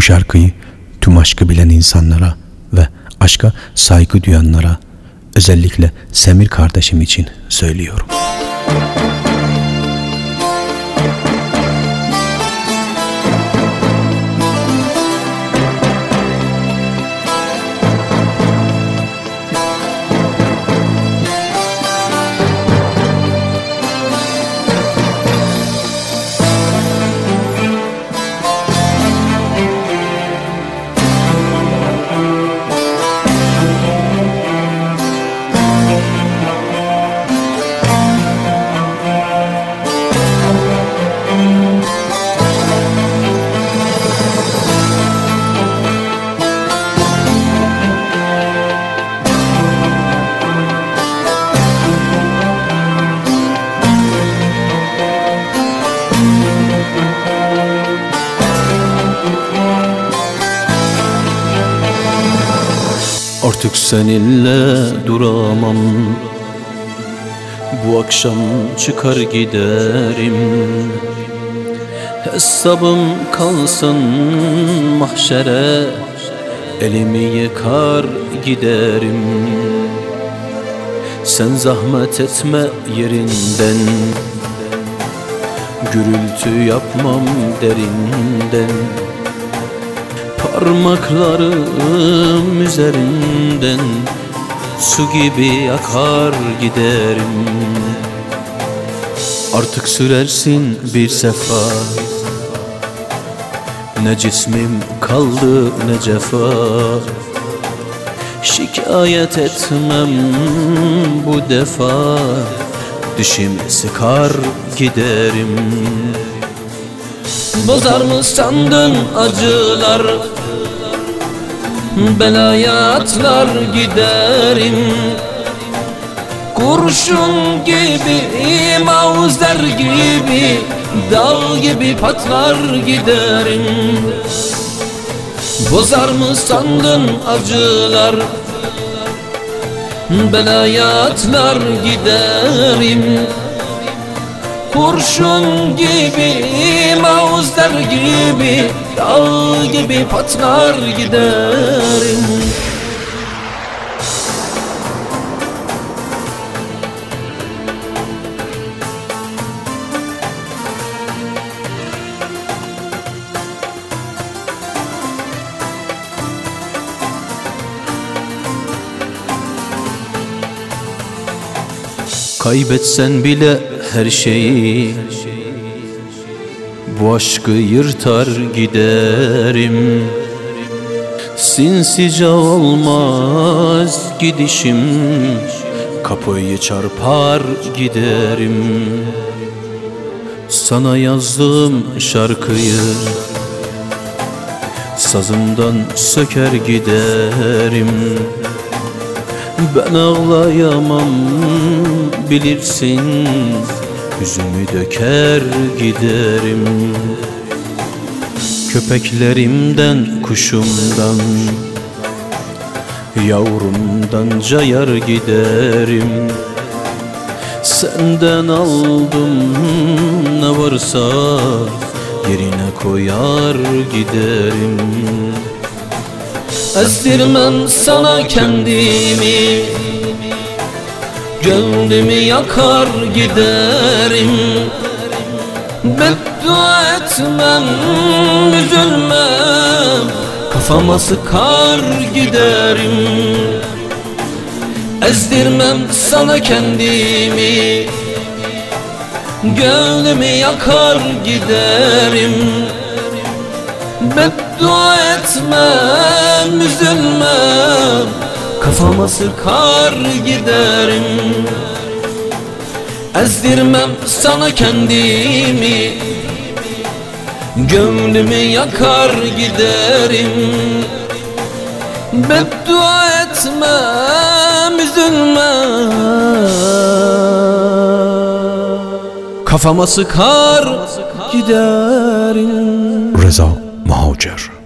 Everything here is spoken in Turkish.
şarkıyı tüm aşkı bilen insanlara ve aşka saygı duyanlara, özellikle Semir kardeşim için söylüyorum. Artık seninle duramam, bu akşam çıkar giderim. Hesabım kalsın mahşere, elimi yıkar giderim. Sen zahmet etme yerinden, gürültü yapmam derinden. Parmaklarım üzerinden su gibi akar giderim. Artık sürersin bir sefa, ne cismim kaldı ne cefa. Şikayet etmem bu defa, dişimi sıkar giderim. Bozar mı sandın acılar, belaya atlar giderim. Kurşun gibi, mavzer gibi, dal gibi patlar giderim. Bozar mı sandın acılar, belaya atlar giderim. Kurşun gibi, mavzer gibi, dal gibi patlar giderim. Kaybetsen bile her şeyi, bu aşkı yırtar giderim. Sinsice olmaz gidişim, kapıyı çarpar giderim. Sana yazdığım şarkıyı sazımdan söker giderim. Ben ağlayamam bilirsin, yüzümü döker giderim. Köpeklerimden, kuşumdan, yavrumdan cayar giderim. Senden aldım ne varsa, yerine koyar giderim. Ezdirmem sana kendimi, gönlümü yakar giderim. Beddua etmem, üzülmem, kafama sıkar giderim. Ezdirmem sana kendimi, gönlümü yakar giderim. Beddua etmem, üzülmem, kafama sıkar giderim. Ezdirmem sana kendimi, gönlümü yakar giderim. Beddua etmem, üzülmem, kafama sıkar giderim. Reza Mahaucer.